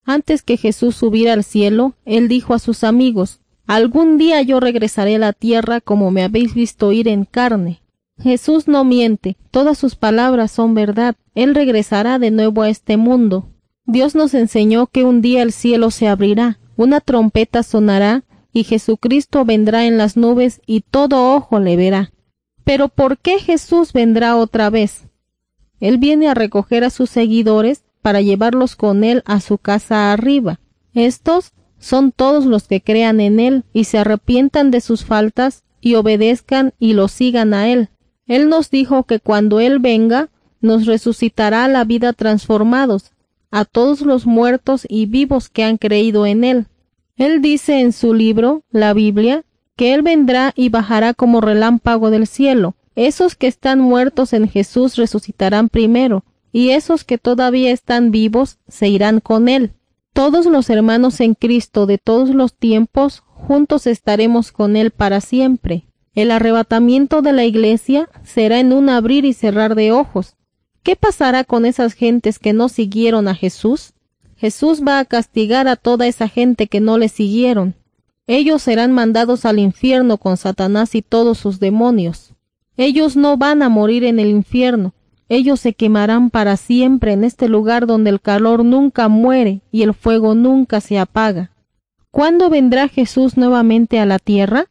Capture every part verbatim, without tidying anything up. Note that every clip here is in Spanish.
Antes que Jesús subiera al cielo, él dijo a sus amigos: «Algún día yo regresaré a la tierra como me habéis visto ir en carne». Jesús no miente, todas sus palabras son verdad. Él regresará de nuevo a este mundo. Dios nos enseñó que un día el cielo se abrirá, una trompeta sonará, y Jesucristo vendrá en las nubes y todo ojo le verá. Pero ¿por qué Jesús vendrá otra vez? Él viene a recoger a sus seguidores para llevarlos con él a su casa arriba. Estos son todos los que crean en él y se arrepientan de sus faltas y obedezcan y lo sigan a él. Él nos dijo que cuando él venga, nos resucitará a la vida transformados, a todos los muertos y vivos que han creído en él. Él dice en su libro, la Biblia, que él vendrá y bajará como relámpago del cielo. Esos que están muertos en Jesús resucitarán primero, y esos que todavía están vivos se irán con él. Todos los hermanos en Cristo de todos los tiempos, juntos estaremos con él para siempre. El arrebatamiento de la iglesia será en un abrir y cerrar de ojos. ¿Qué pasará con esas gentes que no siguieron a Jesús? Jesús va a castigar a toda esa gente que no le siguieron. Ellos serán mandados al infierno con Satanás y todos sus demonios. Ellos no van a morir en el infierno. Ellos se quemarán para siempre en este lugar donde el calor nunca muere y el fuego nunca se apaga. ¿Cuándo vendrá Jesús nuevamente a la tierra?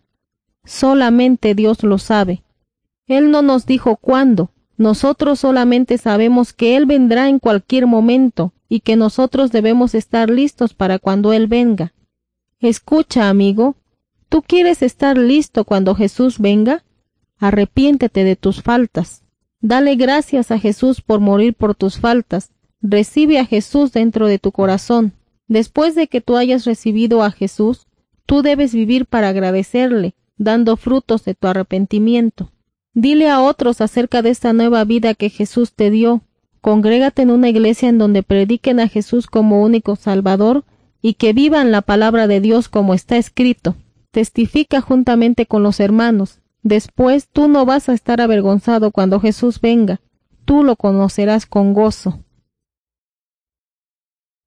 Solamente Dios lo sabe. Él no nos dijo cuándo. Nosotros solamente sabemos que Él vendrá en cualquier momento y que nosotros debemos estar listos para cuando Él venga. Escucha, amigo, ¿tú quieres estar listo cuando Jesús venga? Arrepiéntete de tus faltas. Dale gracias a Jesús por morir por tus faltas. Recibe a Jesús dentro de tu corazón. Después de que tú hayas recibido a Jesús, tú debes vivir para agradecerle, dando frutos de tu arrepentimiento. Dile a otros acerca de esta nueva vida que Jesús te dio. Congrégate en una iglesia en donde prediquen a Jesús como único Salvador y que vivan la palabra de Dios como está escrito. Testifica juntamente con los hermanos. Después tú no vas a estar avergonzado cuando Jesús venga. Tú lo conocerás con gozo.